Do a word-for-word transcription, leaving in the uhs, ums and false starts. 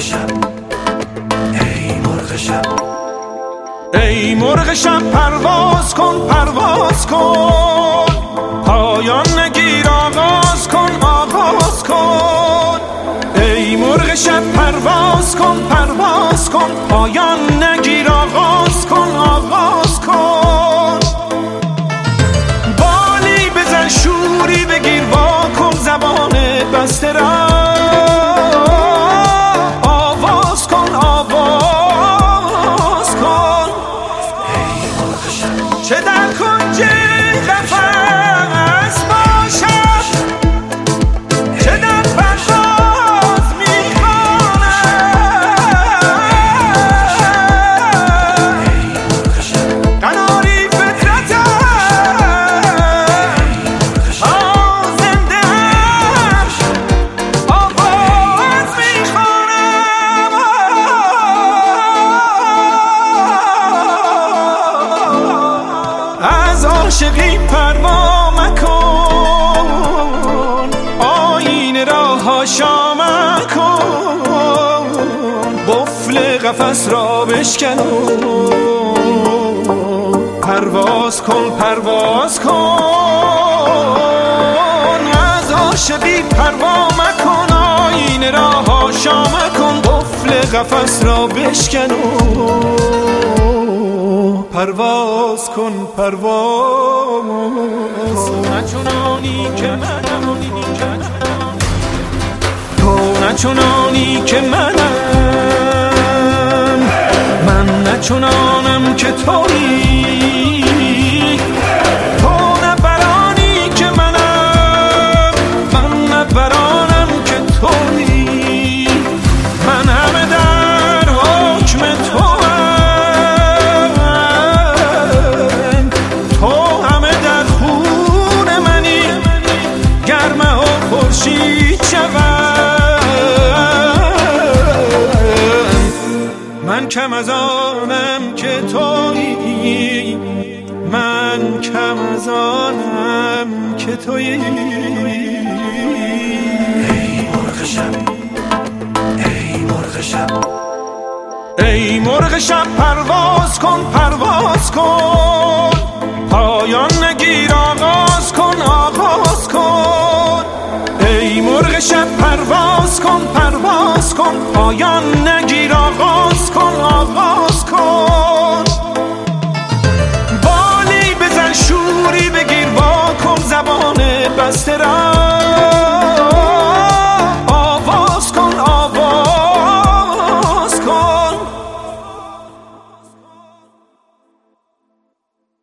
شب، ای مرغ شب، ای مرغ شب پرواز کن پرواز کن، پایان نگیر آغاز کن آغاز کن. ای مرغ شب پرواز کن پرواز کن، پایان نگیر آغاز کن آغاز کن. بالی بزن شوری بگیر وا کن زبان بسته را، آواز کن آواز کن. ای مرغ شب، چه در کنج قفس باشد، چه در پرواز میخوانم. ای مرغ شب، قناری فطرتم تا زنده ام آواز میخوانم. از عاشقی پروا مکن، آینه را حاشا مکن، قفل قفس را بشکن و پرواز کن پرواز کن. از عاشقی پروا مکن، آینه را حاشا مکن، قفل قفس را بشکن و پرواز کن پرواز. نه چنانی که منم، تو نه چنانی که منم، من نه چنانم که تویی. تو نه برانی که منم، من نه برانم که تویی. من همه در حکم تو، من کم از آنم که تویی، من کم از آنم که تویی. ای مرغ شب، ای مرغ شب، ای مرغ شب پرواز کن پرواز کن، پایان نگیر آغاز کن آغاز کن. ای مرغ شب پرواز کن پرواز کن، پایان